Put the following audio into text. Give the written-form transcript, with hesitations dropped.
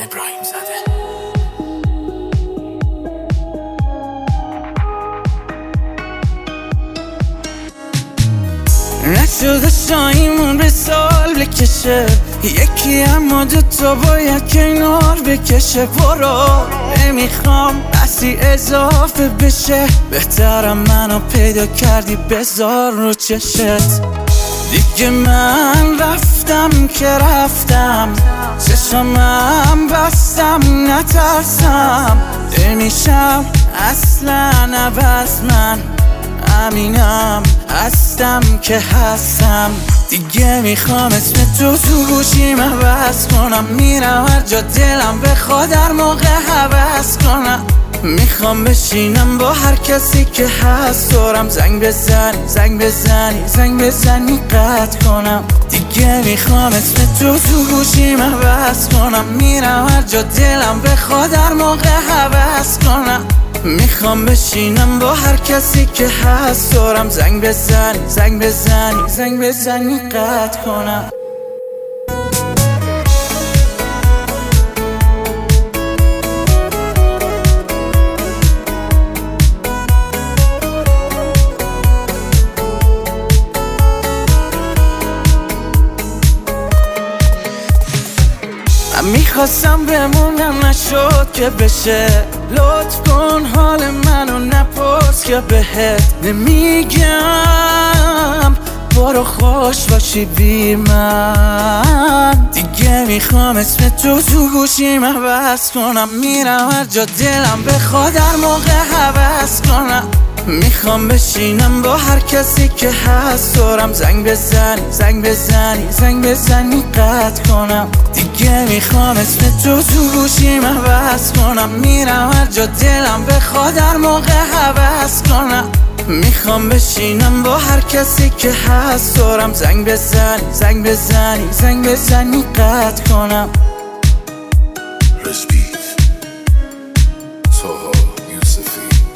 ابراهیم زده. نشده شایمون به سال بکشه یکی، اما دوتا باید کنار بکشه. برو نمیخوام بسی اضافه بشه، بهترم منو پیدا کردی بذار رو چشت. دیگه من رفتم که رفتم، چشمم بستم نترسم. نمیشم اصلا عوض، من امینم هستم که هستم. دیگه میخوام اسم تو گوشیم عوض کنم، میرم هر جا دلم بخواد در موقع حوض کنم. میخوام بشینم با هر کسی که هست دورم، زنگ بزنی قطع کنم. دیگه میخوام اسم تو گوشیم عوض کنم، میرم هر جا دلم بخواد در موقع حوض کنم. میخوام بشینم با هر کسی که هست دورم، زنگ بزنی قطع کنم. میخواستم بمونم نشد که بشه، لطف کن حال منو نپرس که بهت نمیگم. برو خوش باشی بی من. دیگه میخوام اسم تو گوشیم عوض کنم، میرم هر جا دلم بخواد در موقع حوض کنم. میخوام بشینم با هر کسی که هست دورم، زنگ بزنی قطع کنم. دیگه میخوام اسم تو گوشیم عوض کنم، میرم هر جا دلم بخواد در موقع حوض کنم. میخوام بشینم با هر کسی که هست دورم، زنگ بزنی قطع کنم. رسپید سوها یوسفی